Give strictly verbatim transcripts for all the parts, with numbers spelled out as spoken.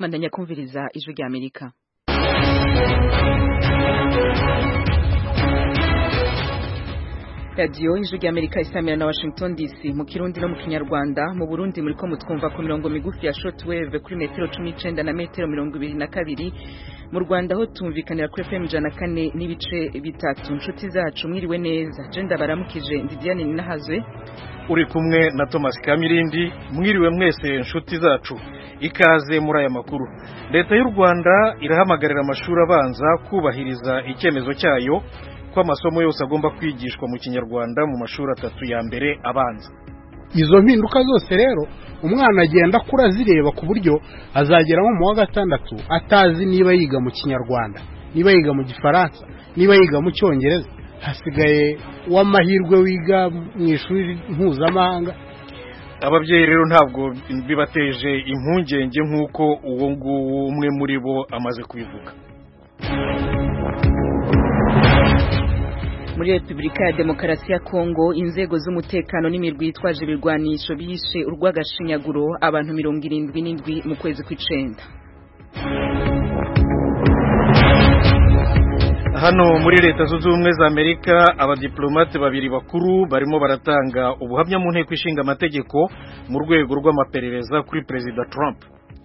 Mandanya kumviriza ijwi rya Amerika. Radio ijwi rya Amerika isamira na Washington D C mu Kirundi no mu Kinyarwanda. Mu Burundi muriko mutwumva ku mirongo migufi ya shortwave kuri metero cumi n'icenda na metero mirongo ibiri na kabiri. Mu Rwanda ho tumvikanira kuri F M ijana na kane n'ibice bitatu. Inshuti zacu mwiriwe neza. Je ndabaramukije Ndidiane Ninahazwe. Uri kumwe na Thomas Kamirindi. Mwiriwe mwese inshuti zacu. Ikaze muri aya makuru. Leta y'u Rwanda irahamagarira amashuri abanza kubahiriza icyemezo cyayo ko amasomo yose agomba kwigishwa mu Kinyarwanda mu mashuri atatu ya mbere abanza. Izo mpinduka zose rero umwana agenda kura zireba ku buryo azagera mu wa gatandatu atazi niba yiga mu Kinyarwanda, niba yiga mu Gifaransa, niba yiga mu Cyongereza. Hasigaye w'amahirwe wiga mu ishuri mpuzamahanga. Ababyeyi rero ntabwo bibateje impungenge nk'uko uwo nguwo umwe muri bo amaze kubivuga. Muri Republika ya Demokarasi ya Kongo inzego z'umutekano n'imirwi yitwaje ibirwanisho bishe urwagashinyaguro abantu mirongo irindwi n'indwi mu kwezi kw'icenda. Hano muri Leta Zunze Ubumwe za Amerika abadiplomate babiri bakuru barimo baratanga ubuhamya mu nteko ishinga amategeko mu rwego rw'amaperereza kuri President Trump.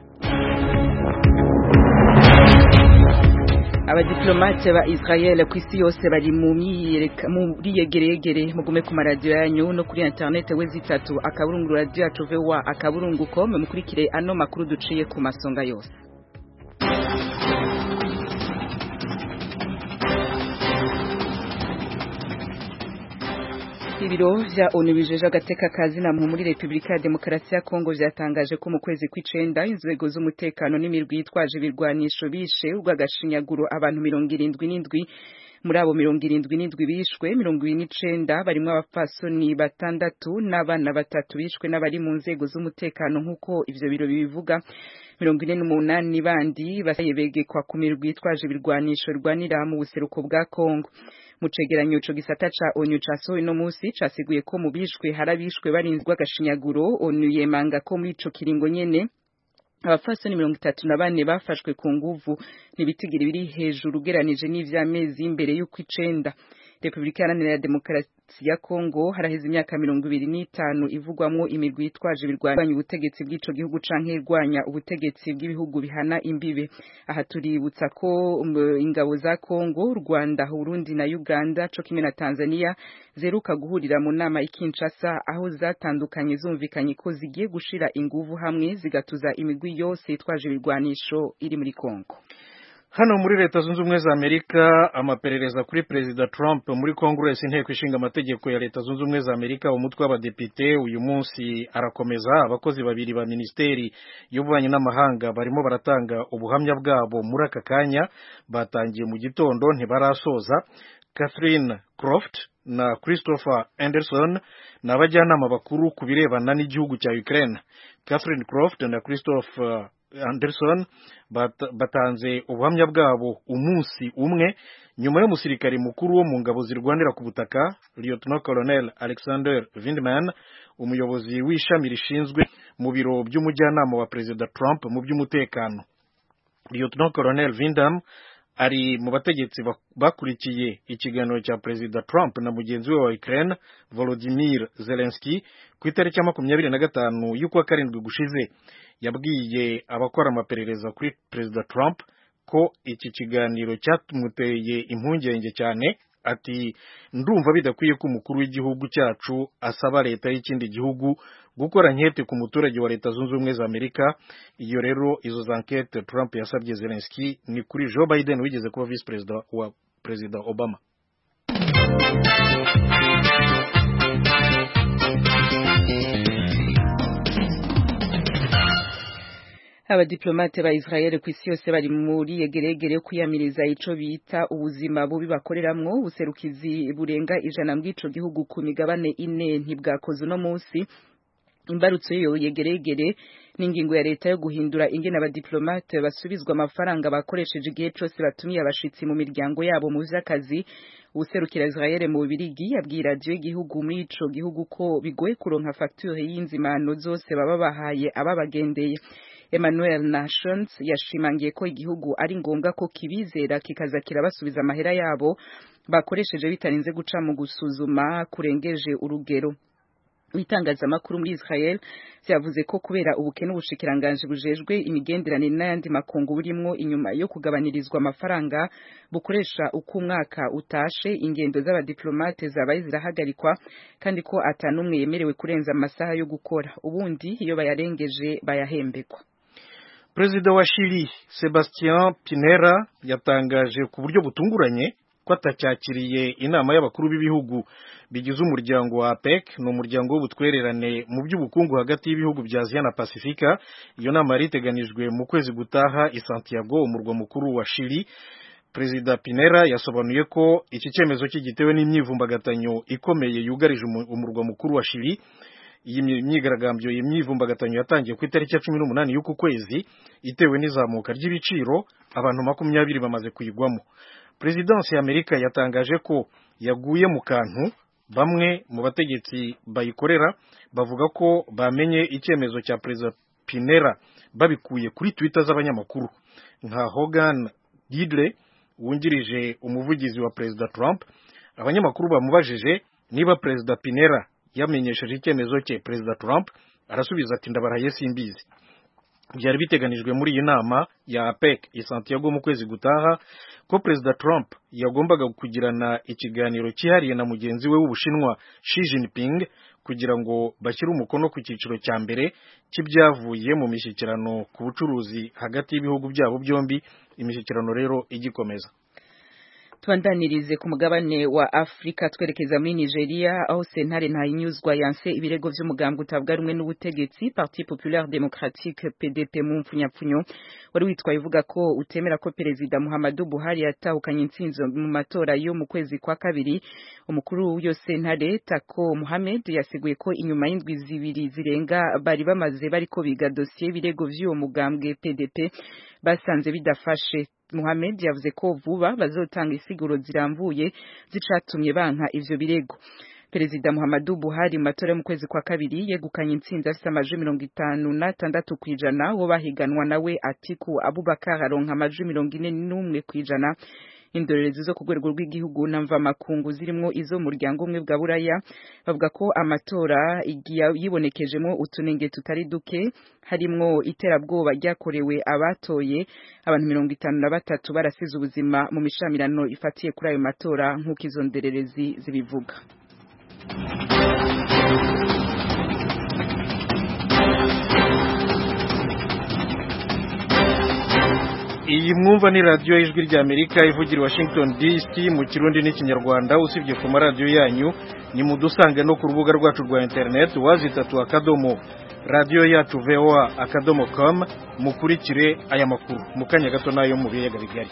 Abadiplomate ba Israel ku isi yose bari mu miyegeregere mugume ku maradiyo yanyu no kuri internet wezi itatu akaburungu radio yacu V O A akaburungu point com mukurikire ano makuru duciye ku masonga yose. Ibiro vya O N U bijeje agateka kazi na muri Republika ya Demokarasi ya Kongo vyatangaje ko mu kwezi kw'icenda inzego z'umutekano n'imirwi yitwaje ibirwanisho bishe urwagashinyaguro abantu mirongo irindwi n'indwi. Muri abo mirongo irindwi n'indwi bishwe mirongo ibiri n'icenda barimwo abapfasoni batandatu n'abana batatu bishwe n'abari mu nzego z'umutekano nk'uko ivyo biro bibivuga. mirongo ine n'umunani bandi basayebegekwa ku mirwi yitwaje ibirwanisho rwanira mu buseruko bwa Kongo. Mu cegeranyo co gisata ca O N U casohoye no musi casiguye ko mu bishwe harabishwe barinzwe agashinyaguro. O N U yemanga ko muri ico kiringo nyene abafasoni mirongo itatu na bane bafashwe ku nguvu n'ibitigiri biri hejuru ugeranije n'ivy'amezi imbere y'uko icenda. Republika ya Demokarasi ya Kongo haraheze imyaka mirongo ibiri n'itanu ivugwamwo imirwi yitwaje ibirwanya ubutegetsi bw'ico gihugu canke irwanya ubutegetsi bw'ibihugu bihana imbibe. Aha tuributsa ko um, ingabo za Kongo, Rwanda, Burundi na Uganda co kimwe na Tanzania zeruka guhurira mu nama ikinshasa aho zatandukanye zumvikanye ko zigiye gushira inguvu hamwe zigatuza imigwi yose yitwaje ibirwanisho iri muri Kongo. Hano muri Leta Zunze Ubumwe za Amerika amaperereza kuri President Trump muri Congress inteko ishinga amategeko ya Leta Zunze Ubumwe za Amerika umutwe w'abadepite uyu munsi arakomeza. Abakozi babiri ba Ministeri y'Ububanyi n'Amahanga barimo baratanga ubuhamya bwabo muri aka kanya batangiye mu gitondo ntibarasoza. Catherine Croft na Christopher Anderson n'abajyanama bakuru ku birebana n'igihugu cya Ukraine. Catherine Croft na Christopher Anderson bat, batanze ubuhamya bwabo umunsi umwe nyuma y'umusirikari mukuru wo mu ngabo zirwanira ku butaka Lieutenant Colonel Alexander Vindman, umuyobozi w'ishami rishinzwe mu biro by'umujyanama wa President Trump mu by'umutekano. Lieutenant Colonel Vindman ari mu bategetsi bakurikiye ikiganiro cya President Trump na mugenzi we wa Ukraine Volodymyr Zelensky ku itariki ya makumyabiri na gatanu y'ukwa karindwi gushize. Yabwiye abakora amaperereza kuri President Trump ko iki kiganiro cyatumuteye impungenge cyane. Ati ndumva bidakwiye ko umukuru w'igihugu cyacu asaba leta y'ikindi gihugu gukora nkete ku muturage wa Leta Zunze Ubumwe za Amerika. Iyo rero izo zankete Trump yasabye Zelensky ni kuri Joe Biden wigeze kuba vice president wa President Obama. Abadiplomate ba Israel ku isi yose bari muri yegeregere yo kuyamiriza ico bita ubuzima bubi bakoreramwo. Ubuserukizi burenga ijana bw'ico gihugu ku migabane ine ntibwakoze no musi. Imbarutso yo yegeregere n'ingingo ya leta yo guhindura ingene abadiplomate basubizwa amafaranga bakoresheje igihe cyose batumiye abashitsi mu miryango yabo mu vy'akazi. Userukira Israel mu Birigi yabwira radio y'igihugu muri ico gihugu ko bigoye kuronka facture y'inzimano zose baba bahaye ababagendeye. Emmanuel Nations yashimangiye ko igihugu ari ngombwa ko kibizera kikaza kirabasubiza amahera yabo bakoresheje bitarinze guca mu gusuzuma kurengeje urugero. Itangazamakuru muri Israel vyavuze ko kubera ubukene ubushikiranganje bujejwe imigenderanire n'ayandi makungu burimo inyuma yo kugabanirizwa amafaranga bukoresha uko umwaka utashe ingendo z'abadiplomate zabaye zirahagarikwa kandi ko atanumwe yemerewe kurenza amasaha yo gukora ubundi iyo bayarengeje bayahembekwa. Perezida wa Chili Sebastián Pinera yatangaje ku buryo butunguranye ko atacyakiriye inama y'abakuru b'ibihugu bigize umuryango wa A P E C, ni umuryango w'ubutwererane mu by'ubukungu hagati y'ibihugu bya Aziya na Pasifika. Iyo nama yari iteganijwe mu kwezi gutaha i Santiago, umurwa mukuru wa Chili. Perezida Pinera yasobanuye ko iki cyemezo kigitewe n'imyivumbagatanyo ikomeye yugarije umurwa mukuru wa Chili. Iyi myigaragambyo y'imyivumbagatanyo yatangiye ku itariki ya cumi n'umunani y'uku kwezi itewe n'izamuka ry'ibiciro, abantu makumyabiri bamaze kuyigwamo. Presidence ya Amerika yatangaje ko yaguye mu kantu. Bamwe mu bategetsi bayikorera bavuga ko bamenye icyemezo cya Perezida Pinera babikuye kuri Twitter z'abanyamakuru nka Hogan Gidley wungirije umuvugizi wa Perezida Trump. Abanyamakuru bamubajije niba Perezida Pinera yamenyesheje icyemezo cye Perezida Trump, arasubiza ati ndabaraye simbizi. Byari biteganijwe muri iyi nama ya A P E C i Santiago mu kwezi gutaha ko Perezida Trump yagombaga kugirana ikiganiro cyihariye na mugenzi we w'Ubushinwa Xi Jinping kugira ngo bashyire umukono ku cyiciro cya mbere cy'ibyavuye mu mishyikirano ku bucuruzi hagati y'ibihugu byabo byombi. Imishyikirano rero igikomeza. Tubandanirize ku mugabane wa Afrika twerekeza muri Nigeria aho sentare ntayinyuzwa yanse ibirego vy'umugambwe utavuga rumwe n'ubutegetsi Parti Populaire Democratique P D P mu mpfunyapfunyo wari witwaye uvuga ko utemera ko Perezida Muhammadu Buhari yatahukanye intsinzo mu matora yo mu kwezi kwa kabiri. Umukuru w'iyo sentare Tako Mohammed yasiguye ko inyuma y'indwi zibiri zirenga bari bamaze bariko biga dossier ibirego vy'uwo mugambwe P D P basanze bidafashe. Mohammed yavuze ko vuba bazotanga isiguro zirambuye zicatumye banka ivyo birego. Perezida Muhammadu Buhari mu matora mu kwezi kwa kabiri yegukanye intsinzi afite amajwi mirongo itanu n'atandatu kwijana, wo bahiganwa nawe Atiku Abubakar aronka amajwi mirongo ine n'umwe kwijana. Indorerezi zo ku rwego rw'igihugu na mvamakungu zirimo izo muryango umwe bwa Buraya bavuga ko amatora yibonekejemo utunenge tutari duke, harimo iterabwoba ryakorewe abatoye. Abantu mirongo itanu na batatu barasize ubuzima mu mishamirano ifatiye kuri ayo matora nk'uko izo ndorerezi zibivuga. Iyi mwumva ni radio y'Ijwi rya Amerika ivugira Washington D C mu Kirundi n'Ikinyarwanda. Usibye ku maradiyo yanyu ni mudusange no ku rubuga rwacu rwa internet wazitatu akadomo radio yacu V O A akadomo com. Mukurikire aya makuru mu kanya gato nayo mu biyaga bigari.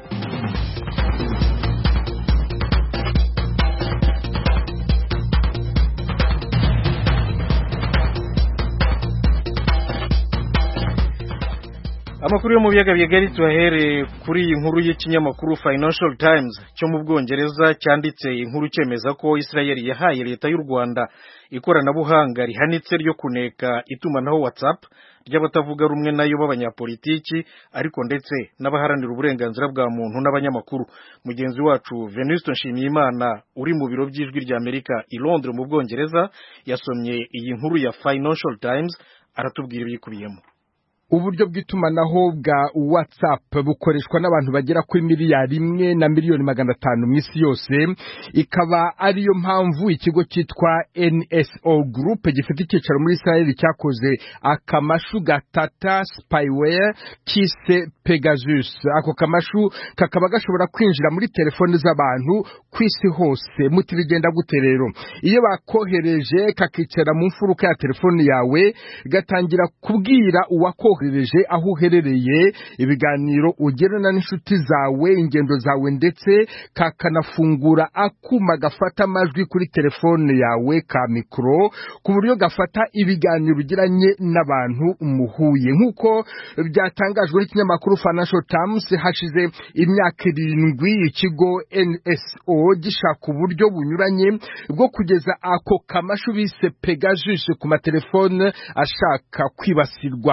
Amakuru yo mu biyaga bigari tuhahere kuri iyi nkuru y'ikinyamakuru Financial Times cyo mu Bwongereza cyanditse inkuru cyemeza ko Israel yahaye leta y'u Rwanda ikoranabuhanga rihanitse ryo kuneka itumanaho WhatsApp ry'abatavuga rumwe nayo b'abanyapolitiki ariko ndetse n'abaharanira uburenganzira bwa muntu n'abanyamakuru. Mugenzi wacu Venuste Nshimiyimana uri mu biro by'Ijwi rya Amerika i Londres mu Bwongereza yasomye iyi nkuru ya Financial Times, aratubwira ibikubiyemo. Uburyo bw'itumanaho bwa WhatsApp bukoreshwa n'abantu bagera kuri miliyari imwe na miliyoni magana atanu mu isi yose, ikaba ariyo mpamvu ikigo cyitwa N S O Group gifite icyicaro muri Israel cyakoze akamashu gatata spyware kise Pegasus. Ako kamashu kakaba gashobora kwinjira muri telefone z'abantu kwisi hose. Muti bigenda gute rero? Iyo bakohereje kakicara mu mfuruka ya telefone yawe, gatangira kubwira uwakohereje aho uherereye, ibiganiro ugerana n'inshuti zawe, ingendo zawe, ndetse kakanafungura akuma gafata amajwi kuri telefone yawe ka mikro ku buryo gafata ibiganiro ugiranye n'abantu muhuye. Nk'uko byatangajwe n'ikinyamakuru Financial Times, hashize imyaka irindwi ikigo N S O gishaka uburyo bunyuranye bwo kugeza ako kamashu bise Pegasus ku matelefone ashaka kwibasirwa. Muri ubwo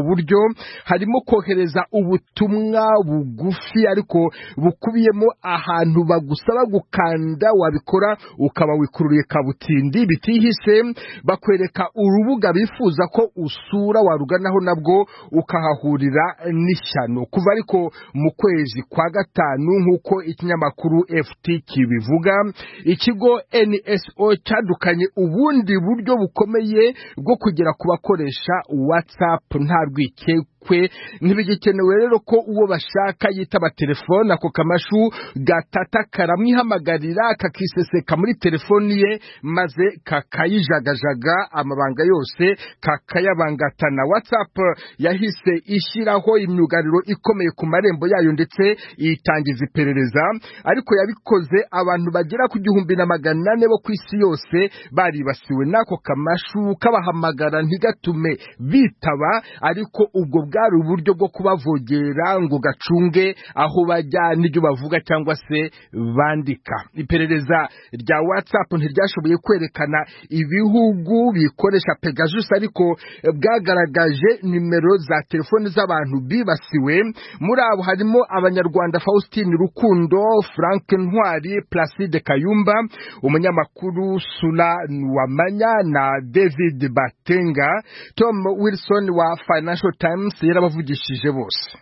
buryo harimo kohereza ubutumwa bugufi ariko bukubiyemo ahantu bagusaba gukanda, wabikora ukaba wikururiye kabutindi bitihise, bakwereka urubuga bifuza ko usura waruganaho nabwo ukahahurira n'ishyano. Kuva ariko mu kwezi kwa gatanu nk'uko ikinyamakuru F T kibivuga, ikigo N S O cyadukanye ubundi buryo bukomeye bwo kugera ku bakoresha WhatsApp nta rwikekwe. Ntibigikenewe rero ko uwo bashaka yitaba telefone, ako kamashu gatata karamwihamagarira kakiseseka muri telefoni ye maze kakayijagajaga amabanga yose kakayabangatana. WhatsApp yahise ishyiraho imyugariro ikomeye ku marembo yayo ndetse itangiza iperereza, ariko yabikoze abantu bagera ku gihumbi na magana ane bo ku isi yose baribasiwe n'ako kamashu kabahamagara ntigatume bitaba, ariko ubwo bwari uburyo bwo kubavogera ngo gacunge aho bajya n'ibyo bavuga cyangwa se bandika. Iperereza rya WhatsApp ntiryashoboye kwerekana ibihugu bikoresha Pegasus, ariko bwagaragaje nimero za telefoni z'abantu bibasiwe. Muri abo harimo abanyarwanda Faustin Rukundo, Frank Ntwari, Placide Kayumba, umunyamakuru Sula Nwamanya na David Batenga. Tom Wilson wa Financial Times yarabavugishije bose.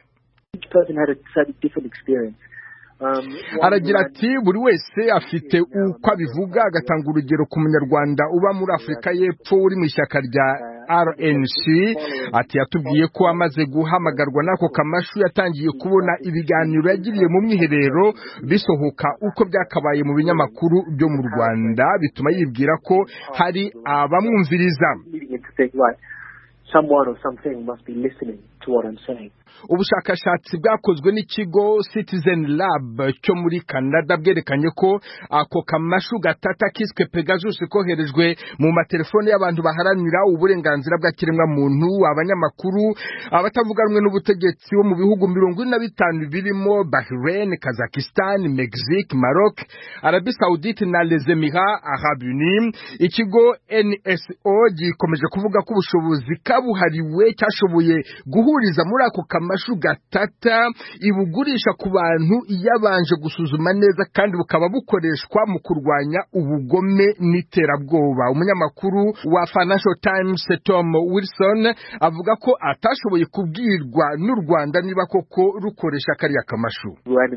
Aragira ati buri wese afite uko abivuga, agatanga urugero ku munyarwanda uba muri Afurika y'Epfo uri mu ishyaka rya R N C. Ati yatubwiye ko amaze guhamagarwa n'ako kamashu yatangiye kubona ibiganiro yagiriye mu mwiherero bisohoka uko byakabaye mu binyamakuru byo mu Rwanda, bituma yibwira ko hari abamwumviriza. Someone or something must be listening to what I'm saying. Ubushakashatsi bwakozwe n'ikigo Citizen Lab cyo muri Canada bwerekanye ko ako kamashu gatata kiswe Pegasus koherejwe mu matelefone y'abantu baharanira uburenganzira bwa kiremwa muntu, abanyamakuru, abatavuga rumwe n'ubutegetsi bo mu bihugu mirongo ine na bitanu birimo Bahrain, Kazakhstan, Mexique, Maroc, Arabie Saoudite na Les Emirats Arabes Unis. Ikigo N S O gikomeje kuvuga ko ubushobozi kabuhariwe cyashoboye guhuriza muri ako kamashu gatata ibugurisha ku bantu yabanje gusuzuma neza kandi bukaba bukoreshwa mu kurwanya ubugome n'iterabwoba. Umunyamakuru wa Financial Times Tom Wilson avuga ko atashoboye kubwirwa n'u Rwanda niba koko rukoresha kariya kamashu.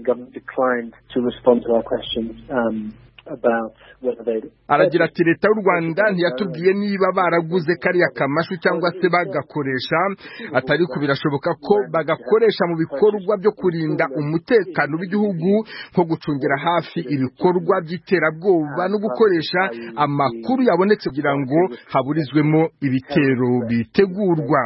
Aragira ati leta y'u Rwanda ntiyatubwiye niba baraguze kariya kamashu cyangwa se bagakoresha, atari ko birashoboka ko bagakoresha mu bikorwa byo kurinda umutekano w'igihugu nko gucungira hafi ibikorwa by'iterabwoba no gukoresha amakuru yabonetse kugira ngo haburizwemo ibitero bitegurwa.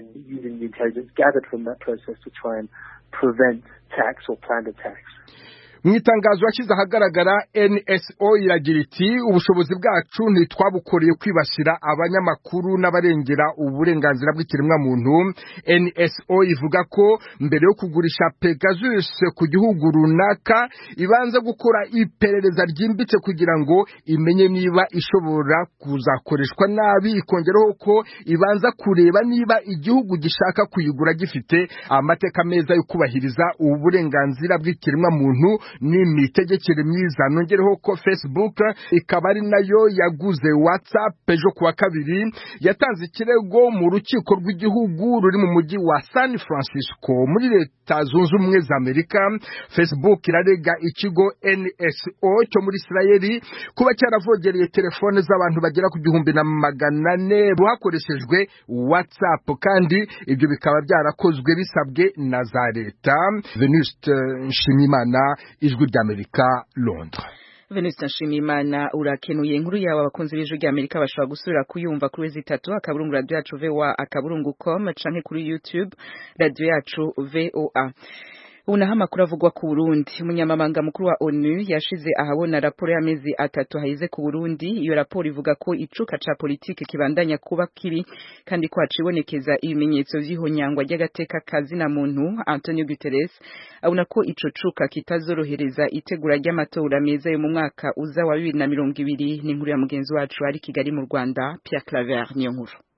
Mu itangazo yashyize ahagaragara N S O iragira iti ubushobozi bwacu ntitwabukoreye kwibasira abanyamakuru n'abarengera uburenganzira bw'ikiremwa muntu. N S O ivuga ko mbere yo kugurisha Pegasus ku gihugu runaka ibanza gukora iperereza ryimbitse kugira ngo imenye niba ishobora kuzakoreshwa nabi, ikongeraho ko ibanza kureba niba igihugu gishaka kuyigura gifite amateka meza yo kubahiriza uburenganzira bw'ikiremwa muntu n'imitegekere myiza. Nongereho ko Facebook ikaba ari nayo yaguze WhatsApp ejo kuwa kabiri, yatanze ikirego mu rukiko rw'igihugu ruri mu mujyi wa San Francisco muri Leta Zunze Ubumwe za Amerika. Facebook irarega ikigo N S O cyo muri Israeli kuba cyaravogereye telefone z'abantu bagera ku gihumbi na magana ane hakoreshejwe WhatsApp, kandi ibyo bikaba byarakozwe bisabwe na za leta. Venuste Nshimiyimana, Ijwi ry'Amerika, Londres. Venuste Nshimiyimana urakenuye. Inkuru yawe abakunzi b'Ijwi ry'Amerika bashobora gusubira kuyumva kuri wezi itatu akaburungu radio yacu V O A akaburungu com canke kuri YouTube radio yacu V O A. Unaha makuru avugwa ku Burundi. Umunyamabanga mukuru wa O N U yashize ahabona raporo y'amezi atatu hahize ku Burundi. Iyo raporo ivuga ko icuka ca politike kibandanya kuba kibi kandi ko hacibonekeza ibimenyetso vy'ihonyangwa ry'agateka kazi na muntu. Antonio Guterres abona ko ico cuka kitazorohereza itegura ry'amatora meza yo mu mwaka uza wa bibiri na mirongo ibiri. Ni inkuru ya mugenzi wacu ari Kigali mu Rwanda, Pierre Claver Niyonkuru.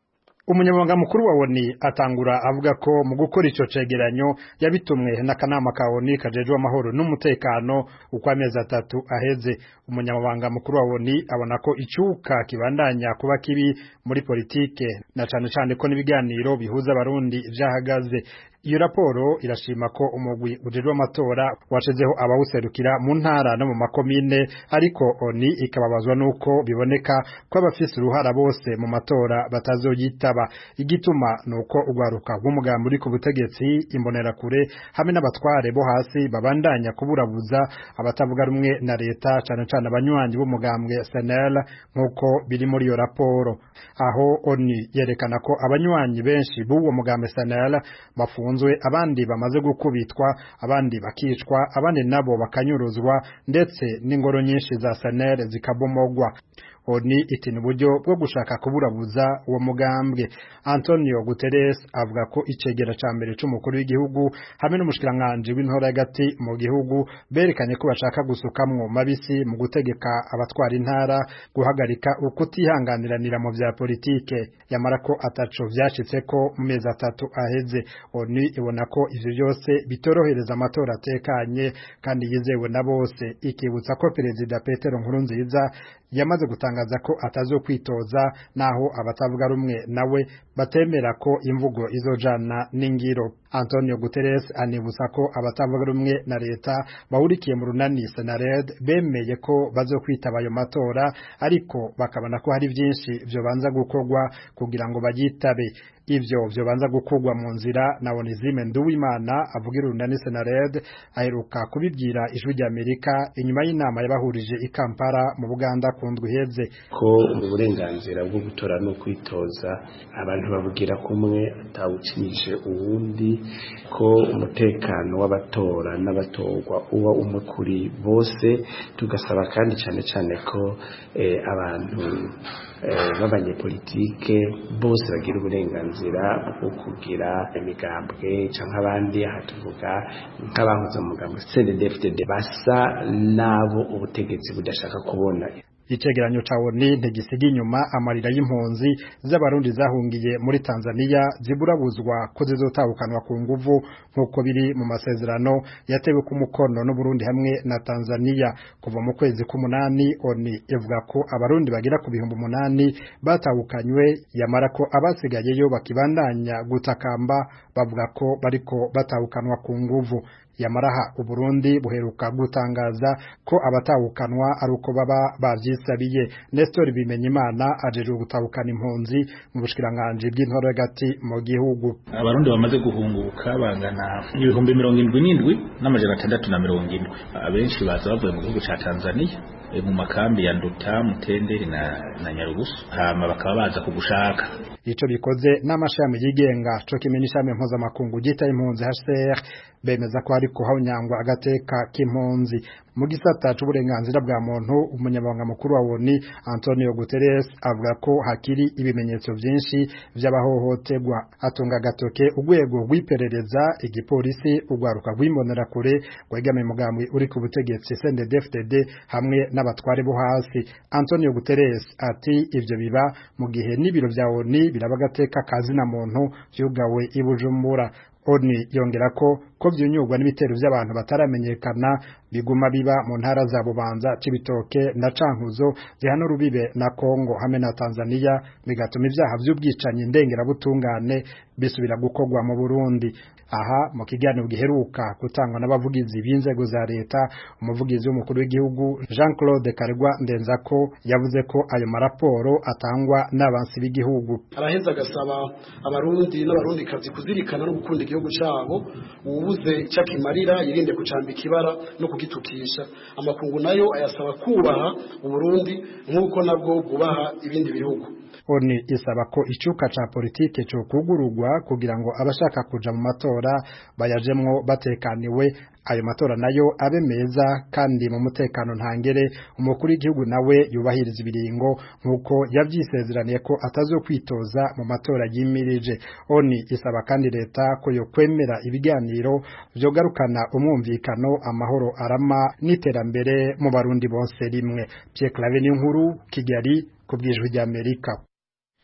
umunyamabanga mukuru wa O N U atangura avuga ko mu gukora ico cegeranyo yabitumwe n'akanama ka O N U kajejwe amahoro n'umutekano uko amezi atatu aheze. Umunyamabanga mukuru wa O N U abona ko icuka kibandanya kuba kibi muri politike na cane cane ko n'ibiganiro bihuza abarundi vyahagaze. Iyo raporo irashima ko umugwi ujejwe amatora washizeho abawuserukira mu ntara no mu makomine, ariko O N U ikababazwa nuko biboneka ko abafise uruhara bose mu matora batazoyitaba. Igituma nuko ugwaruka rw'umugambi uri ku butegetsi, imbonerakure hamwe n'abatware bo hasi babandanya kuburabuza abatavuga rumwe na leta, cane cane abanywanyi b'umugambwe S N L nkuko biri muri iyo raporo. Aho O N U yerekana ko abanywanyi benshi b'uwo mugambwe S N L bafu abandi bamaze gukubitwa, abandi bakicwa, abandi nabo bakanyuruzwa, ndetse n'ingoro nyinshi za S N L zikabomogwa. O N U iti n'uburyo bwo gushaka kuburabuza uwo mugambwe. Antonio Guterres avuga ko icegera ca mbere c'umukuru w'igihugu hamwe n'umushikiranganje w'intora hagati mu gihugu berekanye ko bashaka gusukamwo mabisi mu gutegeka abatwara intara guhagarika ukutihanganiranira mu vya politike, yamara ko ataco vyashitse ko mu mezi atatu aheze. O N U ibona ko ivyo byose bitorohereza amatora atekanye kandi yizewe na bose, ikibutsa ko Perezida Petero Nkurunziza yamaze gutangaza ko atazokwitoza naho abatavuga rumwe nawe batemera ko imvugo izojana n'ingiro. Antonio Guterres anibutsa ko abatavuga rumwe na leta bahurikiye mu runani Senared bemeye ko bazokwitaba ayo matora, ariko bakabona ko hari vyinshi vyo banza gukorwa kugira ngo bagitabe. Ivyo vyo banza gukorwa mu nzira na Onizime Nduwimana avugira urunani Senared aheruka kubibwira Ijwi ry'Amerika inyuma y'inama yabahurije i Kampala mu Buganda ku ndwi iheze. Ko uburenganzira bwo gutora no kwitoza abantu bavugira kumwe atawucinije uwundi, ko umutekano w'abatora n'abatorwa uba umwe kuri bose, tugasaba kandi cyane cyane ko eh, abantu b'abanyepolitike bose bagira uburenganzira bwo kugira imigambwe canke abandi, aha tuvuga nk'abahoze mu mugambwe C N D D F D D basa nabo ubutegetsi budashaka kubona. Icegeranyo ca O N U ntigisiga inyuma amarira y'impunzi z'abarundi zahungiye muri Tanzania ziburabuzwa ko zizotabukanwa ku nguvu nk'uko biri mu masezerano yatewe ku mukono n'u Burundi hamwe na Tanzania kuva mu kwezi k'umunani. O N U ivuga ko abarundi bagira ku bihumbi umunani batahukanywe, yamara ko abasigayeyo bakibandanya gutakamba bavuga ko bariko batahukanwa ku nguvu. Yamaraha u Burundi buheruka gutangaza ko abatahukanwa ari uko baba bavyisabiye. Nestor Bimenyimana ajeje gutahukana impunzi mu bushikiranganje bw'intore hagati mu gihugu. Abarundi bamaze guhunguka bangana ibihumbi mirongo indwi n'indwi n'amajana atandatu na mirongo indwi. Abenshi baza bavuye mu gihugu ca Tanzania mu makambi ya Nduta, Mutenderi na, na Nyarugusu, hama bakaba baza kugushaka. Ico bikoze n'amashami yigenga co kimwe n'ishami mpuzamakungu gita impunzi H C R bemeza ko hariko hawunyangwa agateka k'impunzi. Mu gisata c'uburenganzira bwa muntu, umunyamabanga mukuru wa O N U Antonio Guterres avuga ko hakiri ibimenyetso vyinshi vy'abahohoterwa. Atunga agatoke urwego rw'iperereza, igipolisi, urwaruka rw'imbonerakure rwegamiye umugambi uri ku butegetsi C N D D F D D hamwe n'abatware bo hasi. Antonio Guterres ati ivyo biba mu gihe n'ibiro vya O N U biraba agateka kazina muntu vyugawe i Bujumbura. O N U yongera ko ko vyunyurwa n'ibitero vy'abantu bataramenyekana biguma biba mu ntara za Bubanza, Cibitoke na Cankuzo zihana urubibe na Kongo hamwe na Tanzania, bigatuma ivyaha vy'ubwicanyi ndengera butungane bisubira gukorwa mu Burundi. Aha mu kiganiro giheruka gutangwa n'abavugizi b'inzego za leta, umuvugizi w'umukuru w'igihugu Jean Claude Karegwa Ndenzako yavuze ko ayo maraporo atangwa n'abansi b'igihugu. Araheza gasaba abarundi n'abarundi kazi kuzirikana no gukunda igihugu cabo, ubuze cakimarira yirinde kucambika ibara no kugitukisha. Amakungu nayo ayasaba kubaha Uburundi nk'uko nabwo bubaha ibindi bihugu. O N U isaba ko icuka ca politike cyo kugurugwa kugira ngo abashaka kuja mu matora bayajemwo batekaniwe. Ayo matora nayo abe meza kandi mu mutekano ntangere, umukuru w'igihugu nawe yubahiriza ibiringo nkuko yavyisezeraniye ko atazokwitoza mu matora yimirije. O N U isaba kandi leta ko yo kwemera ibiganiro vyogarukana umwumvikano, amahoro arama n'iterambere mu Barundi bose rimwe. Pierre Claver Niyonkuru, Kigali, ku bw'Ijwi ry'Amerika.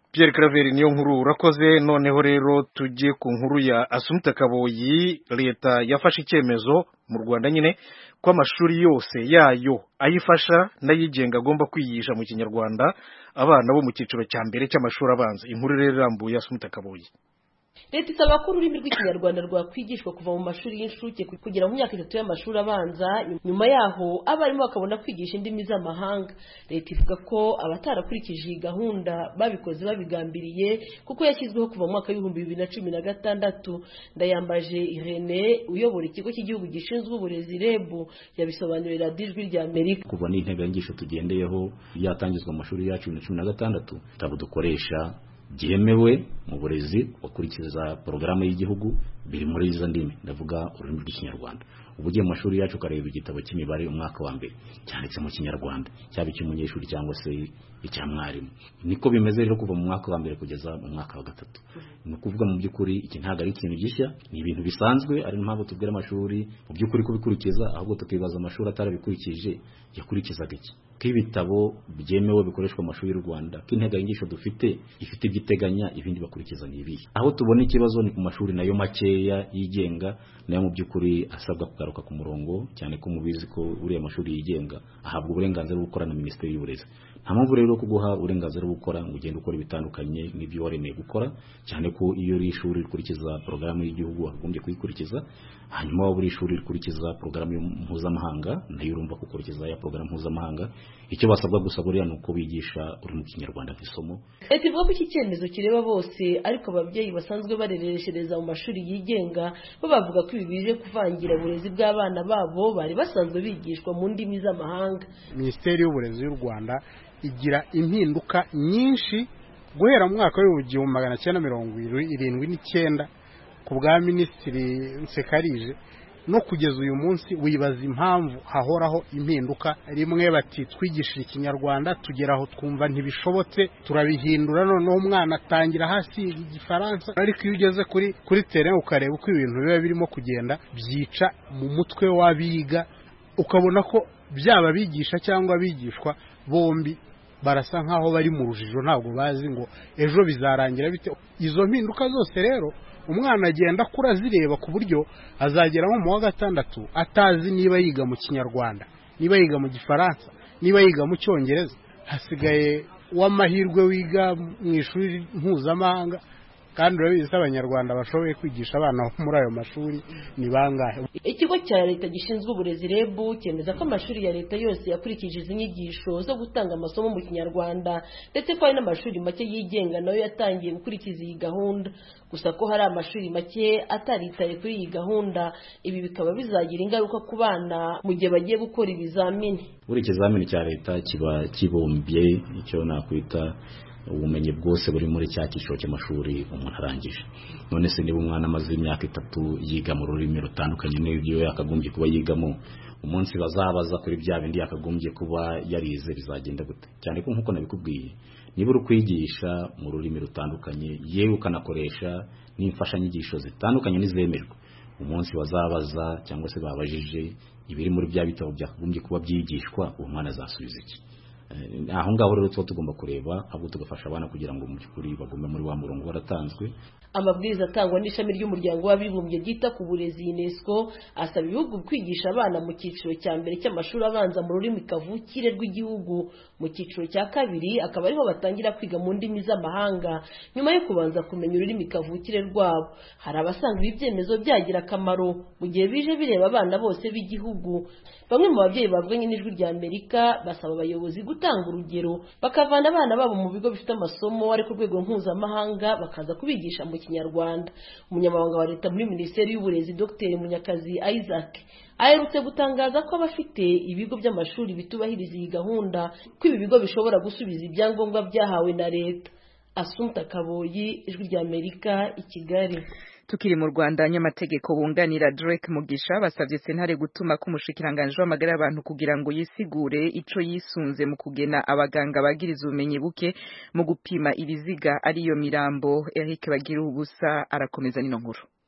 Pierre Claver niyo nkuru urakoze. Noneho rero tujye ku nkuru ya Assumpta Kaboyi. Leta yafashe icyemezo mu Rwanda nyine ko amashuri yose yayo ayifasha n'ayigenga agomba kwigisha mu Kinyarwanda abana bo mu cyiciro cya mbere cy'amashuri abanza. Inkuru rero irambuye Assumpta Kaboyi. Leta isaba ko ururimi rw'Ikinyarwanda rwakwigishwa kuva mu mashuri y'incuke kugera mu myaka itatu y'amashuri abanza, nyuma yaho abarimu bakabona kwigisha indimi z'amahanga. Leta ivuga ko abatarakurikije iyi gahunda babikoze babigambiriye kuko yashyizweho kuva mu mwaka w'ibihumbi bibiri na cumi na gatandatu. Ndayambaje Irene uyobora ikigo cy'igihugu gishinzwe uburezi R E B yabisobanurira Ijwi rya Amerika. Kuva n'integanyigisho tugendeyeho yatangizwa mu mashuri yacu na cumi na gatandatu tabo dukoresha byemewe mu burezi bakurikiza porogaramu y'igihugu biri muri izo ndimi, ndavuga ururimi rw'Ikinyarwanda. Ubugiye mu mashuri yacu kareba igitabo cy'imibare umwaka wa mbere cyanditse mu Kinyarwanda, cyaba icy'umunyeshuri cyangwa se icya mwarimu. Niko bimeze rero kuva mu mwaka wa mbere kugeza mu mwaka wa gatatu. Ni ukuvuga mu by'ukuri iki ntago ari ikintu gishya, ni ibintu bisanzwe, ari mpamvu tubwira amashuri mu by'ukuri kubikurikiza, ahubwo tukibaza amashuri atarabikurikije yakurikizaga iki. K'ibitabo byemewe bikoreshwa mu mashuri y'u Rwanda, k'integanyigisho dufite ifite igiteganya ibindi bakurikiza n'ibihe. Aho tubona ikibazo ni ku mashuri nayo makeya yigenga, nayo mu by'ukuri asabwa kugaruka ku murongo, cyane ko mubizi ko uriya mashuri yigenga ahabwa uburenganzira bwo gukora na Minisiteri y'Uburezi. Nta mpamvu rero kuguha uburenganzira bwo gukora ngo ugende ukora ibitandukanye n'ibyo waremeye gukora, cyane ko iyo uri ishuri rikurikiza porogaramu y'igihugu wagombye kuyikurikiza, hanyuma waba uri ishuri rikurikiza porogaramu mpuzamahanga nayo urumva gukurikiza ya porogaramu mpuzamahanga. Icyo basabwa gusa buriya ni uko bigisha uri mu Kinyarwanda nk'isomo. Leta ivuga ko iki cyemezo kireba bose, ariko ababyeyi basanzwe barereshereza mu mashuri yigenga bo bavuga ko ibi bije kuvangira uburezi bw'abana babo bari basanzwe bigishwa mu ndimi z'amahanga. Minisiteri y'Uburezi y'u Rwanda igira impinduka nyinshi guhera mu mwaka w'igihumbi magana cyenda mirongo irindwi n'icyenda ku bwa Minisitiri Nsekarije no kugeza uyu munsi. Wibaza impamvu hahoraho impinduka. Rimwe bati twigishije Ikinyarwanda tugeraho twumva ntibishobotse turabihindura, noneho umwana atangira hasi Igifaransa, ariko iyo ugeze kuri kuri terrain ukareba uko ibintu biba birimo kugenda byica mu mutwe w'abiga, ukabona ko byaba bigisha cyangwa bigishwa bombi barasa nkaho bari mu rujijo, ntabwo bazi ngo ejo bizarangira bite. Izo mpinduka zose rero umwana agenda akura zireba ku buryo azagera nko mu wa gatandatu atazi niba yiga mu Kinyarwanda, niba yiga mu Gifaransa, niba yiga mu Cyongereza. Hasigaye w'amahirwe wiga mu ishuri mpuzamahanga, kandi urabizi Abanyarwanda bashoboye kwigisha abana muri ayo mashuri ni bangahe. Ikigo cya Leta gishinzwe uburezi R E B cyemeza ko amashuri ya Leta yose yakurikije izi nyigisho zo gutanga amasomo mu Kinyarwanda, ndetse ko hari n'amashuri make yigenga nayo yatangiye gukurikiza iyi gahunda. Gusa ko hari amashuri make ataritaye kuri iyi gahunda, ibi bikaba bizagira ingaruka ku bana mu gihe bagiye gukora ibizamini. Buri kizamini cya Leta kiba kibumbye icyo nakwita ubumenyi bwose buri muri cya cyiciro cy'amashuri umuntu arangije. None se niba umwana amaze imyaka itatu yiga mu rurimi rutandukanye n'ibyo yakagombye kuba yigamo, umunsi bazabaza kuri bya bindi yakagombye kuba yarize bizagenda gute? Cyane ko nkuko nabikubwiye, niba uri kwigisha mu rurimi rutandukanye yewe ukanakoresha n'imfashanyigisho zitandukanye n'izemerwa, umunsi bazabaza cyangwa se babajije ibiri muri bya bitabo byakagombye kuba byigishwa, uwo mwana azasubiza iki? Aho ngaho rero tuba tugomba kureba ahubwo tugafasha abana kugira ngo mu by'ukuri bagume muri wa murongo waratanzwe. Amabwiriza atangwa n'ishami ry'umuryango w'abibumbye ryita ku burezi UNESCO asaba ibihugu kwigisha abana mu cyiciro cya mbere cy'amashuri abanza mu rurimi kavukire rw'igihugu, mu cyiciro cya kabiri akaba ariho batangira kwiga mu ndimi z'amahanga nyuma yo kubanza kumenya ururimi kavukire rwabo. Hari abasanga ibi byemezo byagira akamaro mu gihe bije bireba abana bose b'igihugu. Bamwe mu babyeyi bavuganye n'Ijwi rya Amerika basaba abayobozi gutanga urugero bakavana abana babo mu bigo bifite amasomo ari ku rwego mpuzamahanga bakaza kubigisha mu Kinyarwanda. Umunyamabanga wa Leta muri Minisiteri y'Uburezi Dr Munyakazi Isaac aherutse gutangaza ko abafite ibigo by'amashuri bitubahiriza iyi gahunda ko ibi bigo bishobora gusubiza ibyangombwa byahawe na Leta. Assumpta Kaboyi, Ijwi rya Amerika, i Kigali. Tukiri mu Rwanda, nyamategeko bunganira Drake Mugisha basavye sentare gutuma ko umushikiranganje w'amagara y'abantu kugira ngo yisigure ico yisunze mu kugena abaganga bagiriza ubumenyi buke mu gupima ibiziga ariyo mirambo. Eric Bagira ubusa arakomeza nino nkuru.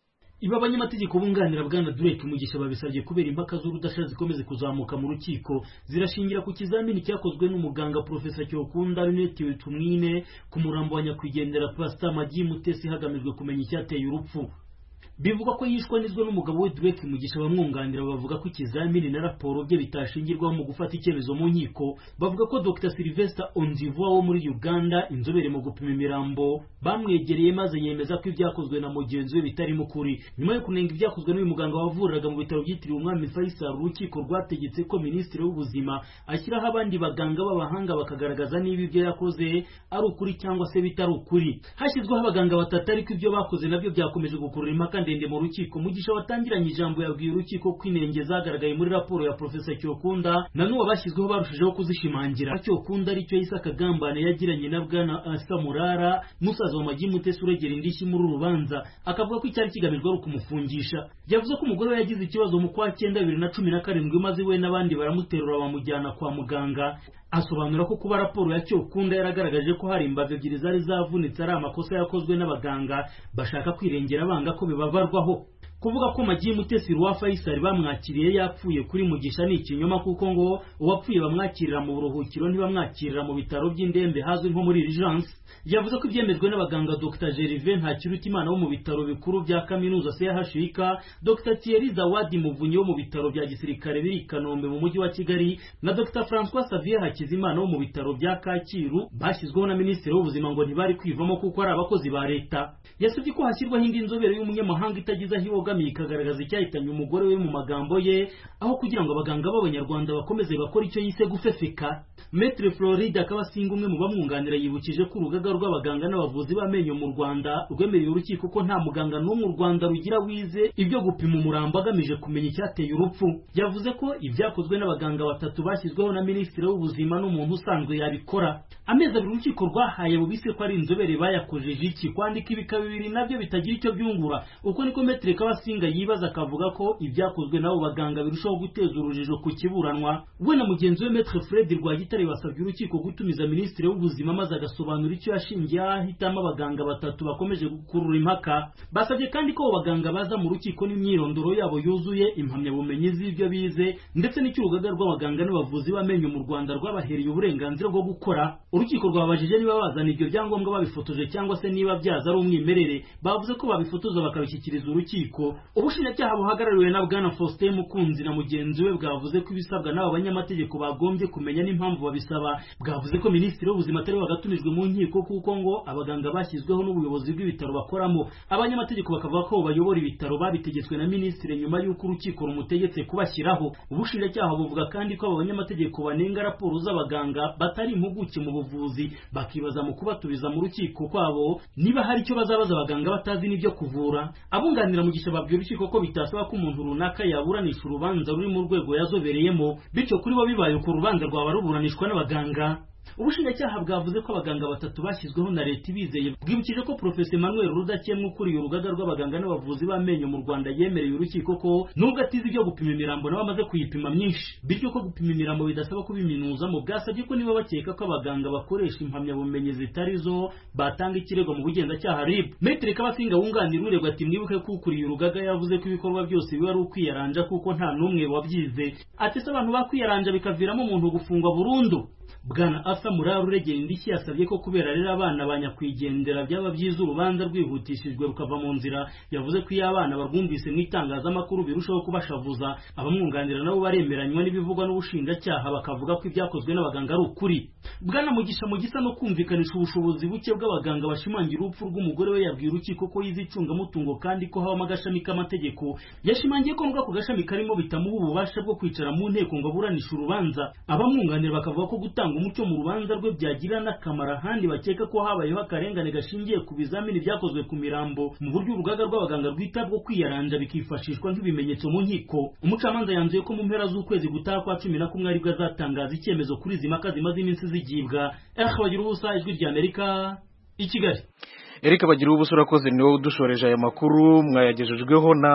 Iba abanyamategeko bunganira bwana Drake Mugisha babisabye kubera impaka z'urudasha zikomeze kuzamuka mu rukiko zirashingira ku kizamini cyakozwe n'umuganga Professor Cyokunda Lunette Tumwine ku murambo wa nyakwigendera Pastor Magi Mutesi hagamijwe kumenya icyateye urupfu. Bivuga ko yishwa nizwe n'umugabo we Drake Mugisha bamwunganira bavuga ko ikizamini na raporo bye bitashingirwaho mu gufata icyemezo mu nkiko. Bavuga ko Dr Sylvester Ondivuwa wo muri Uganda inzobere mu gupima imirambo bamwegereye maze yemeza ko ibyakozwe na mugenzi we bitari mu kuri. Nyuma yo kunenga ibyakozwe n'uyu muganga wavuriraga mu bitaro byitiriwe Umwami Faisal, urukiko rwategetse ko Minisitiri w'Ubuzima ashyiraho abandi baganga b'abahanga bakagaragaza niba ibyo yakoze ari ukuri cyangwa se bitari ukuri. Hashyizweho abaganga batatu ariko ibyo bakoze nabyo byakomeje gukurura impaka ndende mu rukiko. Mugisha watangiranye ijambo yabwiye urukiko ko inenge zagaragaye muri raporo ya Professor Cyokunda na n'uwo bashyizweho barushijeho kuzishimangira. Cyokunda aricyo yise akagambane yagiranye na bwana Asa Murara musaza wa Magi Mutesi uregera indishyi muri urubanza, akavuga ko icyari kigamijwe ari ukumufungisha. Yavuze ko umugore we yagize ikibazo mu kwa cyenda bibiri na cumi na karindwi maze we n'abandi baramuterura bamujyana kwa muganga. Asobanura ko kuba raporo ya Cyokunda yaragaragaje ko hari imbavu ebyiri zari zavunitse ari amakosa yakozwe n'abaganga bashaka kwirengera banga ko bibabarwaho. Kuvuga ko Magi Mutesi wa Faisal bamwakiriye yapfuye kuri Mugisha ni ikinyoma, kuko ngo uwapfuye bamwakirira mu buruhukiro ntibamwakirira mu bitaro by'indembe hazwi nko muri urgence. Yavuze ko ibyemejwe n'abaganga Dr Gervais Ntakirutimana wo mu bitaro bikuru bya kaminuza C H U K, Dr Thierry Zawadi Muvunyi wo mu bitaro bya gisirikare biri Kanombe mu mujyi wa Kigali na Dr François Xavier Hakizimana wo mu bitaro bya Kacyiru bashyizweho na Minisitiri w'Ubuzima ngo ntibari kwivamo kuko ari abakozi ba leta. Yasabye ko hashyirwaho indi nzobere y'umunyamahanga itagize aho ibogamiye ikagaragaza icyahitanye umugore we mu magambo ye, aho kugira ngo abaganga b'Abanyarwanda bakomeze bakora icyo yise gufefeka. Maître Floride Akabasinga umwe mu bamwunganira yibukije ko urugaga rw'abaganga n'abavuzi b'amenyo mu Rwanda rwemereye urukiko ko nta muganga n'umwe u Rwanda rugira wize ibyo gupima umurambo agamije kumenya icyateye urupfu. Yavuze ko ibyakozwe n'abaganga batatu bashyizweho na Minisitiri w'Ubuzima n'umuntu usanzwe yabikora. Amezi abiri urukiko rwahaye bubise ko ari inzobere bayakojeje iki kwandika ibika bibiri nabyo bitagira icyo byungura. Uko niko Maître Kabasinga yibaza akavuga ko ibyakozwe n'abo baganga birushaho guteza urujijo ku kiburanwa. We na mugenzi we Maître Fred Rwagitare basabye urukiko gutumiza Minisitiri w'Ubuzima maze agasobanura icyo yashingiye ahitamo abaganga batatu bakomeje gukurura impaka. Basabye kandi ko abo baganga baza mu rukiko n'imyirondoro yabo yuzuye, impamyabumenyi z'ibyo bize ndetse n'icy'urugaga rw'abaganga n'abavuzi b'amenyo mu Rwanda rwabahereye uburenganzira bwo gukora. Urukiko rwabajije niba bazana ibyo byangombwa babifotoje cyangwa se niba byaza ari umwimerere. Bavuze ko babifotoza bakabishyikiriza urukiko. Ubushinjacyaha buhagarariwe na bwana Faustin Mukunzi na mugenzi we bwavuze ko ibisabwa n'aba banyamategeko bagombye kumenya n'impamvu babisaba. Bwavuze ko Minisitiri w'Ubuzima atari wagatumijwe mu nkiko kuko ngo abaganga bashyizweho n'ubuyobozi bw'ibitaro bakoramo. Abanyamategeko bakavuga ko bayobora ibitaro babitegetswe na Minisitiri nyuma y'uko urukiko rumutegetse kubashyiraho. Ubushinjacyaha buvuga kandi ko aba banyamategeko banenga raporo z'abaganga batari impuguke mu buvuzi, bakibaza mu kubatubiza mu rukiko kwabo niba hari icyo bazabaza abaganga batazi n'ibyo kuvura. Abunganira Mugisha babwiye urukiko ko bitasaba ko umuntu runaka yaburanisha urubanza ruri mu rwego yazobereyemo, bityo kuri bo bibaye ku rubanza rwaba ruburanishwa n'abaganga. Ubushinjacyaha bwavuze ko abaganga batatu bashyizweho na leta ibizeye. Bwibukije ko Professor Emmanuel Rudakemwa ukuriye urugaga rw'abaganga n'abavuzi b'amenyo mu Rwanda yemereye urukiko ko nubwo atize ibyo gupima imirambo nabo amaze kuyipima myinshi, bityo ko gupima imirambo bidasaba kubiminuzamo. Bwasabye ko niba bakeka ko abaganga bakoresha impamyabumenyi zitari zo batanga ikirego mu bugenzacyaha R I B. Maître Kabasinga wunganira uregwa ati mwibuke ko ukuriye urugaga yavuze ko ibikorwa byose biba ari ukwiyaranja kuko nta n'umwe wabyize. Ati se abantu bakwiyaranja bikaviramo umuntu gufungwa burundu. Bwana Asa Murara uregera indishyi yasabye ko kubera rero abana banyakwigendera byaba byiza urubanza rwihutishijwe rukava mu nzira. Yavuze ko iyo abana barwumvise mu itangazamakuru birushaho kubashavuza. Abamwunganira nabo baremeranywa n'ibivugwa n'ubushinjacyaha bakavuga ko ibyakozwe n'abaganga ari ukuri. Bwana Mugisha mu gisa no kumvikanisha ubushobozi buke bw'abaganga bashimangira urupfu rw'umugore we yabwiye urukiko ko yize icungamutungo kandi ko habamo agashami k'amategeko. Yashimangiye ko nubwo ako gashami karimo bitamuha ububasha bwo kwicara mu nteko ngo aburanishe urubanza. Abamwunganira bakavuga ko gutanga umucyo mu rubanza rwe byagira n'akamaro ahandi bakeka ko habayeho akarengane gashingiye ku bizamini byakozwe ku mirambo mu buryo urugaga rw'abaganga rwita bwo kwiyaranja bikifashishwa nk'ibimenyetso mu nkiko. Umucamanza yanzuye ko mu mpera z'ukwezi gutaha kwa cumi na kumwe aribwo azatangaza icyemezo kuri izi mpaka zimaze iminsi zigibwa. Eric Bagirubusa, Ijwi ry'Amerika, i Kigali. Eric Bagirubusa urakoze, ni wowe udushoreje aya makuru, mwayagejejweho na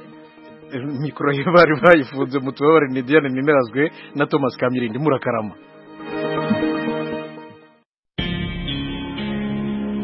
mikoro y'abari bayifunze mu tubabare ni Diane Nimerazwe na Thomas Kamirindi. Murakarama.